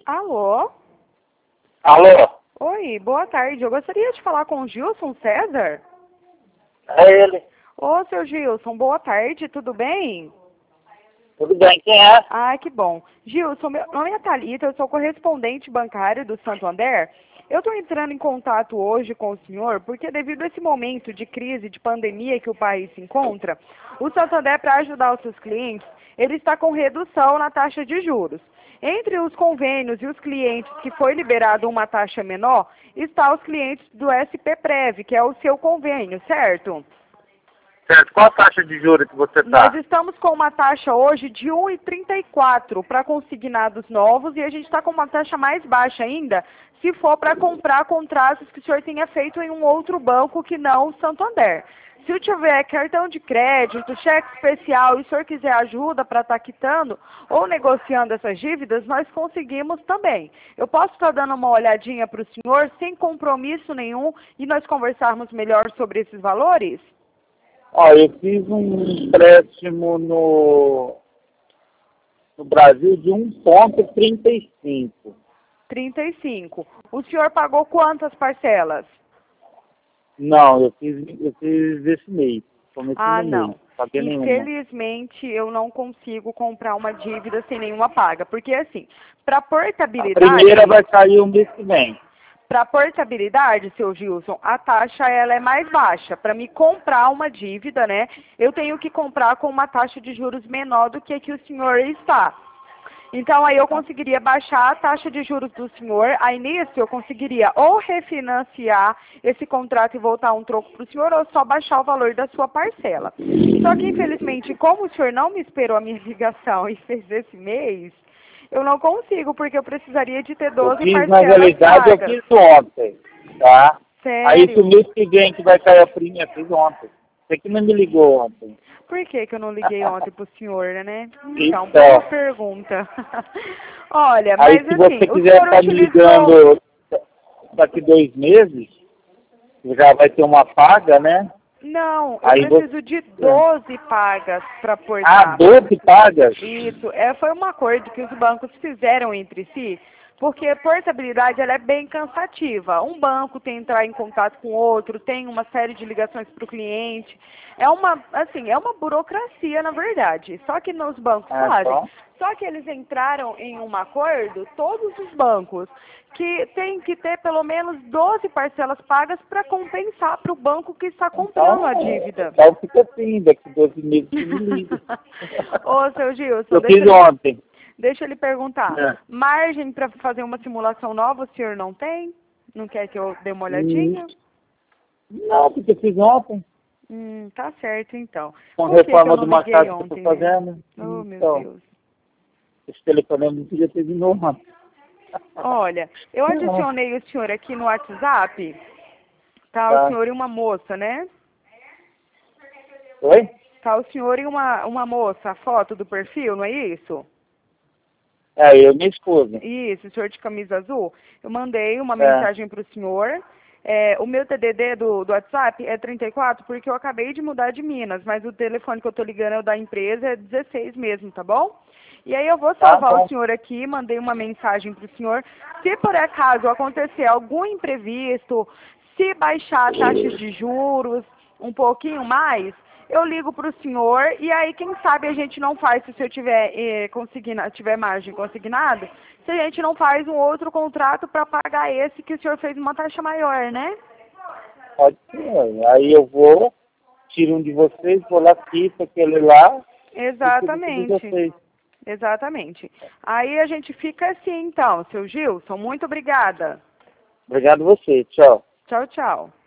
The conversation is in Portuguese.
Alô? Alô? Oi, boa tarde. Eu gostaria de falar com o Gilson César. É ele. Ô, seu Gilson, boa tarde, tudo bem? Tudo bem, quem é? Ah, que bom. Gilson, meu nome é Thalita, eu sou correspondente bancário do Santander. Eu estou entrando em contato hoje com o senhor porque devido a esse momento de crise, de pandemia que o país se encontra, o Santander, para ajudar os seus clientes, ele está com redução na taxa de juros. Entre os convênios e os clientes que foi liberado uma taxa menor, está os clientes do SP-Prev, que é o seu convênio, certo? Certo, qual a taxa de juros que você Nós tá? estamos com uma taxa hoje de 1,34 para consignados novos e a gente está com uma taxa mais baixa ainda se for para comprar contratos que o senhor tenha feito em um outro banco que não o Santander. Se eu tiver cartão de crédito, cheque especial e o senhor quiser ajuda para estar quitando ou negociando essas dívidas, nós conseguimos também. Eu posso estar dando uma olhadinha para o senhor sem compromisso nenhum e nós conversarmos melhor sobre esses valores? Ó, eu fiz um empréstimo no Brasil de 1,35. 35. O senhor pagou quantas parcelas? Não, eu fiz esse mês. Comecei Ah, no mês, não. paguei nenhuma. Infelizmente, eu não consigo comprar uma dívida sem nenhuma paga. Porque, assim, para A primeira portabilidade, vai sair o mês que vem. para portabilidade, seu Gilson, a taxa ela é mais baixa. Para me comprar uma dívida, né, eu tenho que comprar com uma taxa de juros menor do que a que o senhor está. Então, aí eu conseguiria baixar a taxa de juros do senhor, aí nisso eu conseguiria ou refinanciar esse contrato e voltar um troco para o senhor, ou só baixar o valor da sua parcela. Só que, infelizmente, como o senhor não me esperou a minha ligação e fez esse mês, eu não consigo, porque eu precisaria de ter Eu 12 fiz, na parcelas realidade, eu pagas. fiz ontem, tá? Aí pro Sério? mês que vem que vai cair a primeira, fiz ontem. Você que não me ligou ontem. Por que que eu não liguei ontem pro senhor, né? Então, boa Então, pergunta. Olha, aí mas se assim, você o quiser senhor estar me utilizou... ligando daqui 2 meses, já vai ter uma paga, né? Não, eu Aí você... preciso de 12 pagas para Ah, portar. 12 pagas? Isso, foi um acordo que os bancos fizeram entre si, porque a portabilidade ela é bem cansativa. Um banco tem que entrar em contato com outro, tem uma série de ligações para o cliente. É uma burocracia, na verdade. Só que nos bancos Ah, fazem. então, Só que eles entraram em um acordo, todos os bancos, que tem que ter pelo menos 12 parcelas pagas para compensar para o banco que está comprando a dívida. então fica assim, daqui 12 meses que me liga. Ô, seu Gilson, Eu fiz ontem. deixa eu lhe perguntar. É. Margem para fazer uma simulação nova o senhor não tem? Não quer que eu dê uma Hum, olhadinha? Não, porque eu fiz ontem, Tá certo então. com Por que eu reforma não de uma liguei casa que eu estou ontem, né? fazendo. Oh, meu Então, Deus. esse telefone não podia ter vindo ontem. Olha, eu adicionei o senhor aqui no WhatsApp, tá? O Tá. senhor e uma moça, né? Oi? Tá o senhor e uma moça, a foto do perfil, não é isso? É, eu e minha esposa. Isso, o senhor de camisa azul. Eu mandei uma É. mensagem para o senhor. O meu TDD do WhatsApp é 34 porque eu acabei de mudar de Minas, mas o telefone que eu estou ligando é o da empresa, é 16 mesmo, tá bom? E aí eu vou Tá salvar o bom. senhor aqui, mandei uma mensagem para o senhor. Se por acaso acontecer algum imprevisto, se baixar a taxa de juros um pouquinho mais, eu ligo para o senhor e aí quem sabe a gente não faz, se o senhor tiver, tiver margem consignado, se a gente não faz um outro contrato para pagar esse que o senhor fez uma taxa maior, né? Pode ser. Aí eu vou, tiro um de vocês, vou lá, quito aquele lá e tudo de Exatamente. vocês. Exatamente. Aí a gente fica assim então, seu Gilson. Muito obrigada. Obrigado a você. Tchau. Tchau, tchau.